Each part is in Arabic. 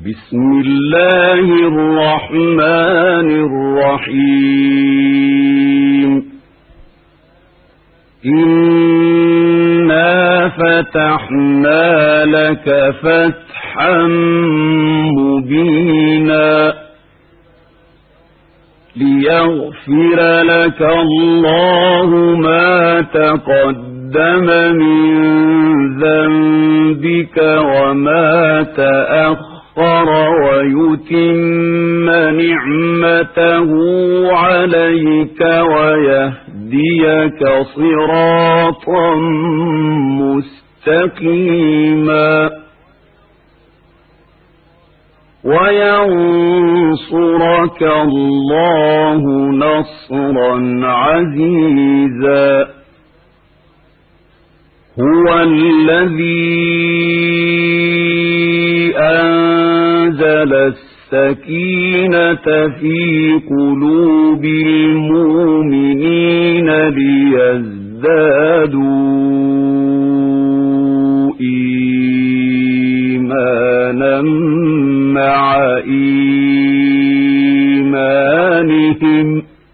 بسم الله الرحمن الرحيم إنا فتحنا لك فتحا مبينا ليغفر لك الله ما تقدم من ذنبك وما تأخر ويتم نعمته عليك ويهديك صراطا مستقيما وينصرك الله نصرا عزيزا هو الذي أنزل السكينة في قلوب المؤمنين ليزدادوا إيمانا مع إيمانهم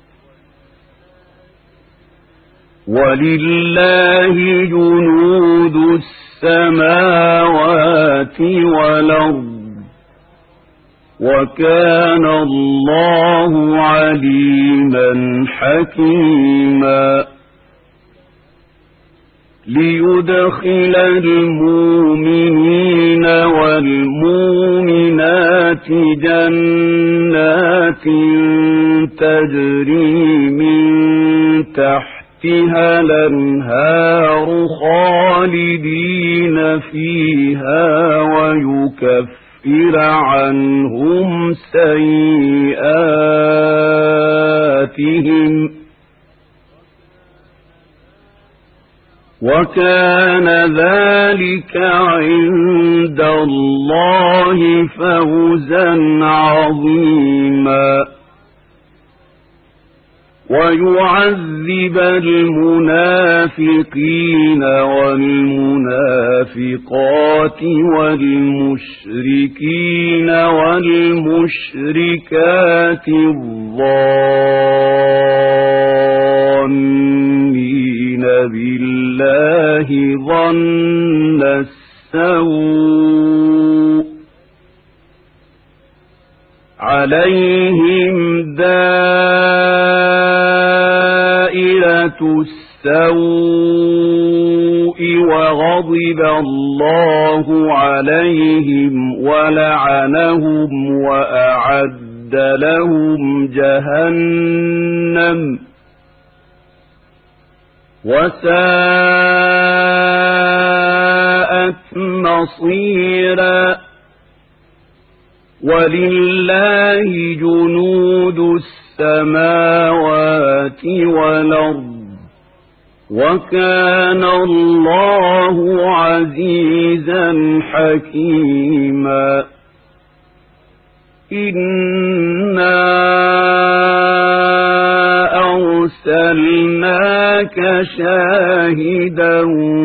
ولله جنود السماوات والأرض وكان الله عليما حكيما ليدخل المؤمنين والمؤمنات جنات تجري من تحتها الأنهار خالدين فيها ويكفر عنهم سيئاتهم وكان ذلك عند الله فوزا عظيما ويعذب المنافقين والمنافقات والمشركين والمشركات الظانين بالله ظن السوء عليهم دائرة السوء وغضب الله عليهم ولعنهم وأعد لهم جهنم وساءت مصيرا ولله جنود السماوات والأرض وكان الله عزيزا حكيما إنا أرسلناك شاهدا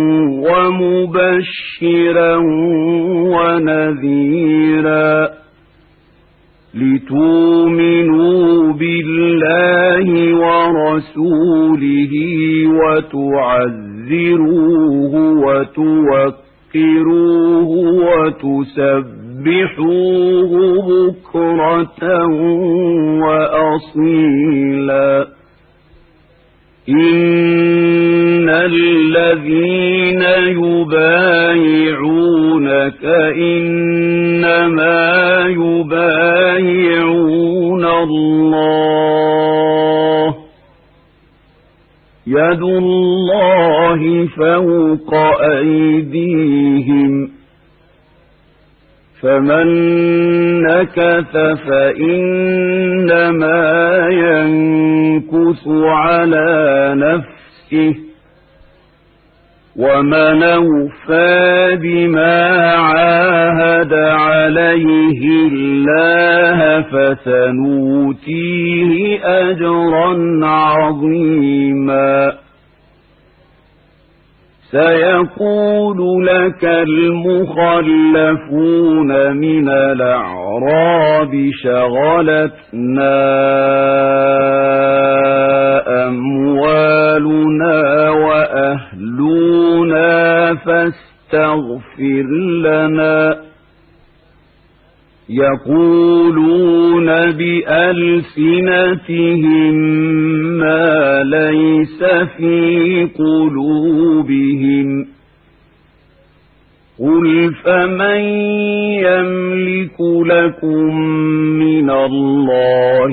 ومبشرا ونذيرا لتؤمنوا بالله ورسوله وتعزروه وتوقروه وتسبحوه بكرة وأصيلا إن الذين يبايعونك إنما يبايعون الله يد الله فوق أيديهم فمن نكث فإنما ينكث على نفسه ومن أوفى بما عاهد عليه الله فسنؤتيه أجرا عظيما سيقول لك المخلفون من الأعراب شغلتنا أموالنا وأهلنا فاستغفر لنا يقولون بألسنتهم ما ليس في قلوبهم قل فمن يملك لكم من الله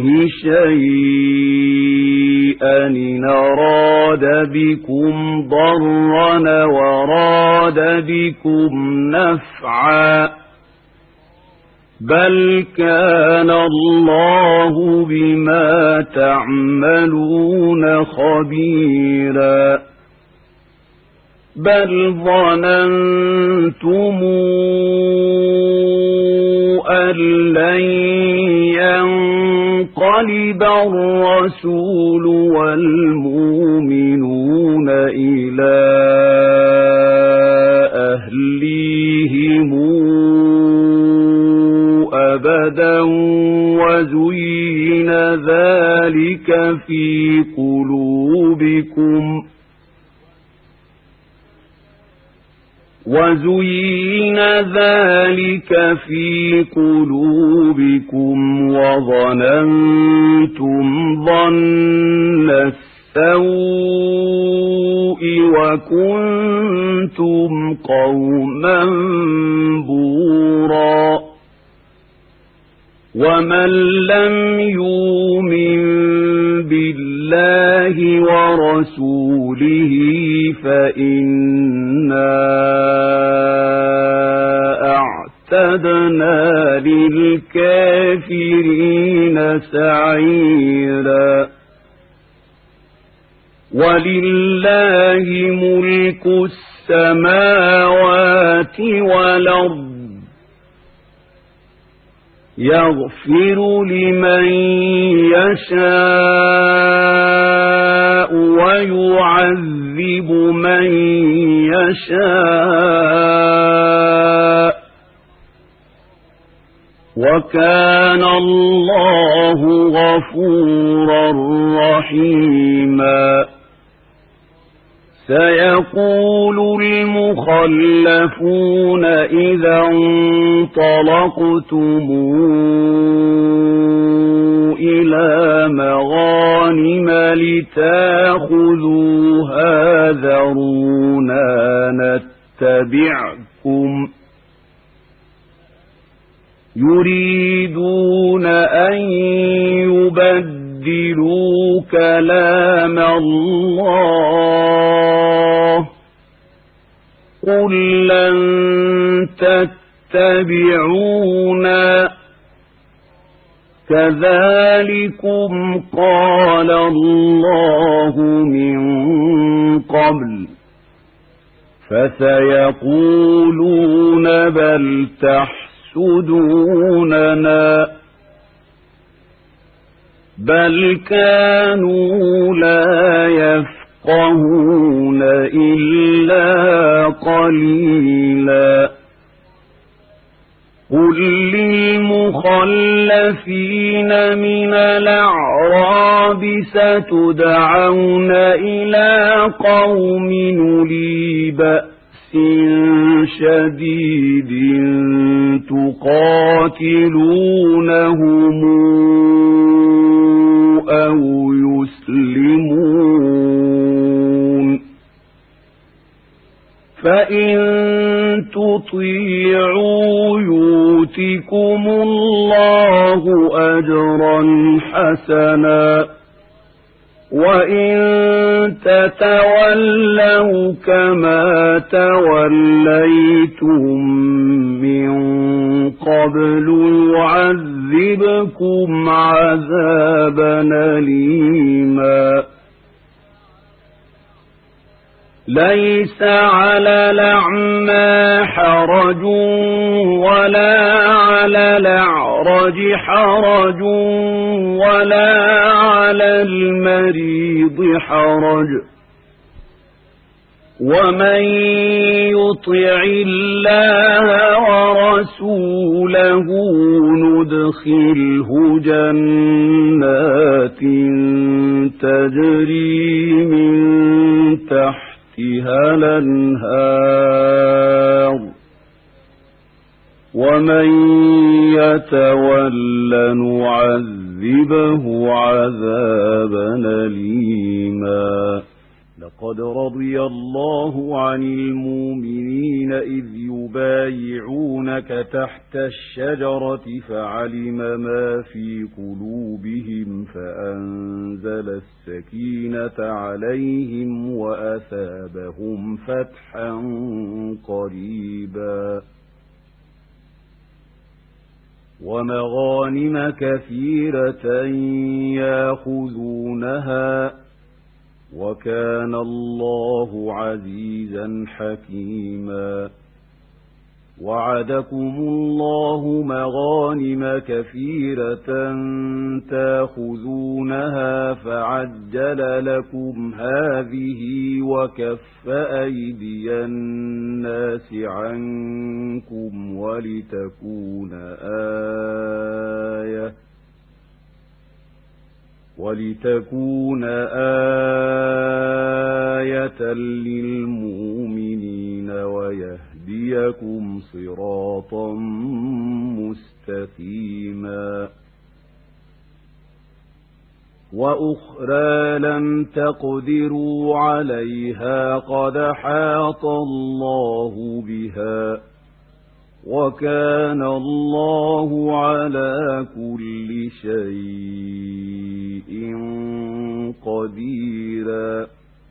شيئا إن أراد بكم ضرا وراد بكم نفعا بل كان الله بما تعملون خبيرا بل ظننتم أن لن ينقلب الرسول والمؤمنون إلى أهليهم أبدا وزين ذلك في قلوبكم وظننتم ظن السوء وكنتم قوما بورا ومن لم يؤمن بالله ورسوله فإنا أعتدنا للكافرين سعيرا ولله ملك السماوات والأرض يغفر لمن يشاء ويعذب من يشاء وكان الله غفورا رحيما سيقول المخلفون إذا انطلقتم إلى مغانم لتأخذوها ذرونا نتبعكم يريدون أن يبدلوا كلام الله قل لن تتبعونا كذلكم قال الله من قبل فسيقولون بل تحسدوننا بل كانوا لا يفقهون إلا قليلا قل للمخلفين من الأعراب ستدعون إلى قوم أولي بأس شديد تقاتلونهم أو يسلمون فإن تطيعوا يؤتكم الله أجرا حسنا وإن تتولوا كما توليتم من قبل يعذبكم عذابا أليما ليس على الأعمى حرج ولا على الأعرج حرج ولا على المريض حرج ومن يطع الله ورسوله ندخله جنات تجري من تحتها الأنهار ومن يتول نعذبه عذابا أليما. لقد رضي الله عن المؤمنين إذ يبايعونك تحت الشجرة فعلم ما في قلوبهم فأنزل السكينة عليهم وأثابهم فتحا قريبا ومغانم كثيرة يأخذونها وكان الله عزيزا حكيما. وعدكم الله مغانم كثيرة تأخذونها فعجل لكم هذه وكف أيدي الناس عنكم ولتكون آية للمؤمنين ويهديكم صراطا مستقيما. وأخرى لم تقدروا عليها قد أحاط الله بها وكان الله على كل شيء قديرا.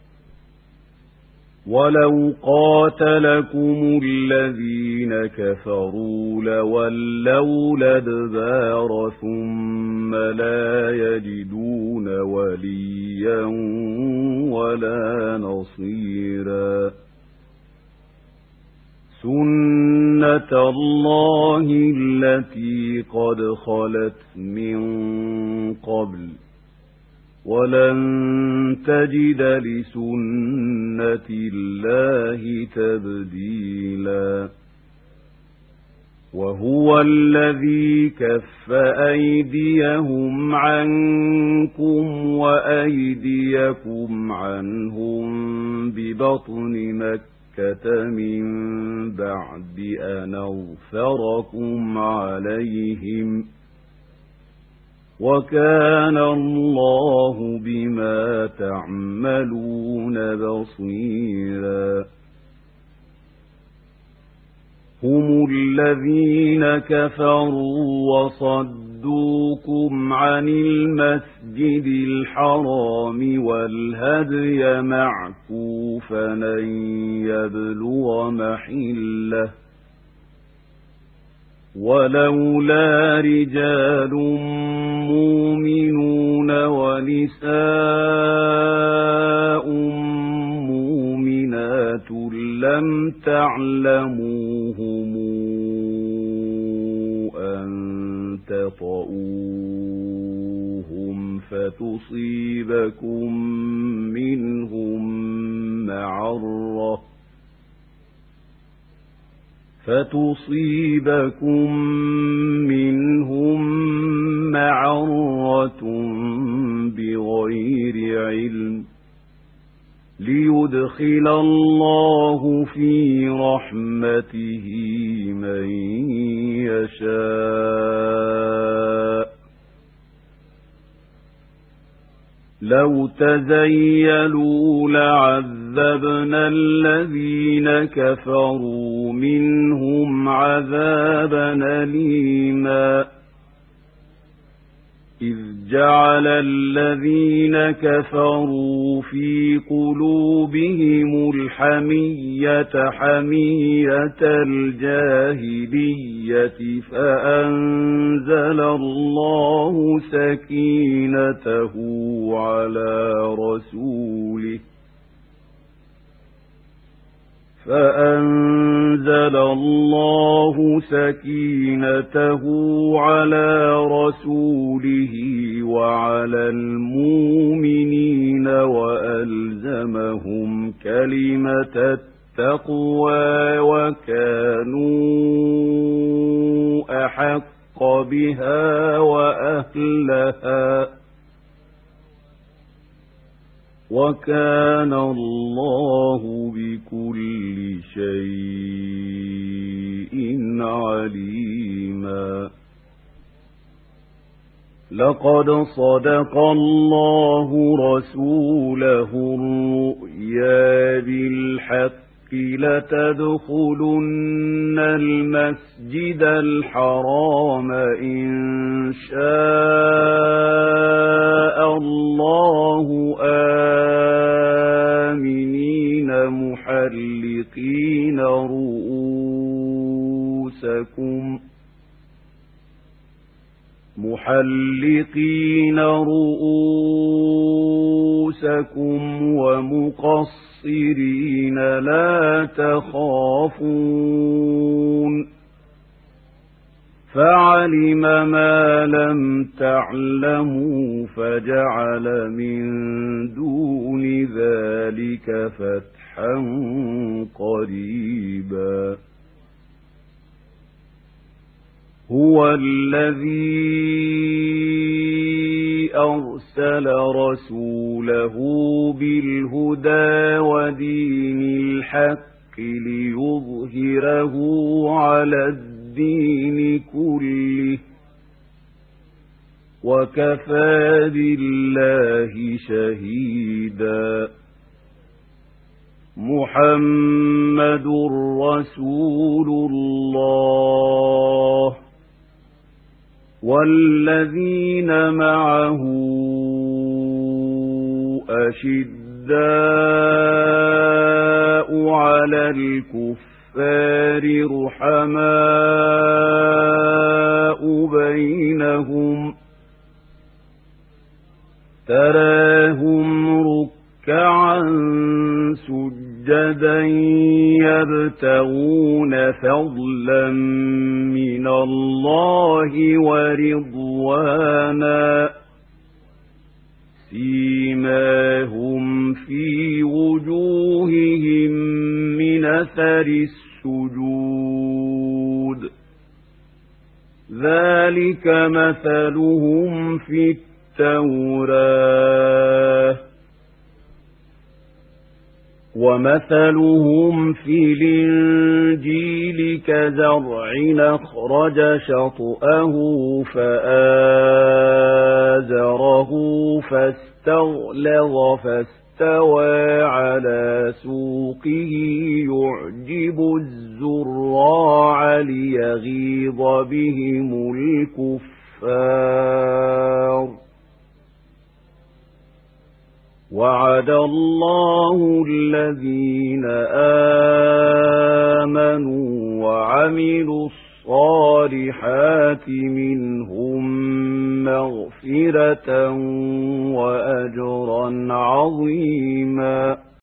ولو قاتلكم الذين كفروا لولوا الأدبار ثم لا يجدون وليا ولا نصيرا. سنة الله التي قد خلت من قبل ولن تجد لسنة الله تبديلا. وهو الذي كف أيديهم عنكم وأيديكم عنهم ببطن مكة من بعد أن أظفركم عليهم وكان الله بما تعملون بصيرا. هم الذين كفروا وصدوكم عن المسجد الحرام والهدي معكوفا أن يبلغ محله ولولا رجال مؤمنون ونساء مؤمنات لم تعلموهم أن تطؤوهم فتصيبكم منهم معرة بغير علم ليدخل الله في رحمته من يشاء. لو تزيلوا لعذبنا الذين كفروا منهم عذابا أليما. إذ جعل الذين كفروا في قلوبهم الحمية حمية الجاهلية فأنزل الله سكينته على رسوله وعلى المؤمنين وألزمهم كلمة التقوى وكانوا أحق بها وأهلها وكان الله بكل شيء عليما لقد صدق الله رسوله الرؤيا بالحق لتدخلن المسجد الحرام إن شاء الله آمنين محلقين رؤوسكم ومقصرين لا تخافون فعلم ما لم تعلموا فجعل من دون ذلك فتحا قريبا هو الذي أرسل رسوله بالهدى ودين الحق ليظهره على الدين كله وكفى بالله شهيدا محمد رسول الله والذين معه أشداء على الكفار رحماء بينهم تراهم ركعا سجدا يبتغون فضلا من الله ورضوانا سيماهم في وجوههم من أثر السجود ذلك مثلهم في التوراة ومثلهم في الإنجيل كزرع أخرج شطأه فآزره فاستغلظ فاستوى على سوقه يعجب الزراع ليغيظ بهم الكفار وعد الله الذين آمنوا وعملوا الصالحات منهم مغفرة وأجرا عظيما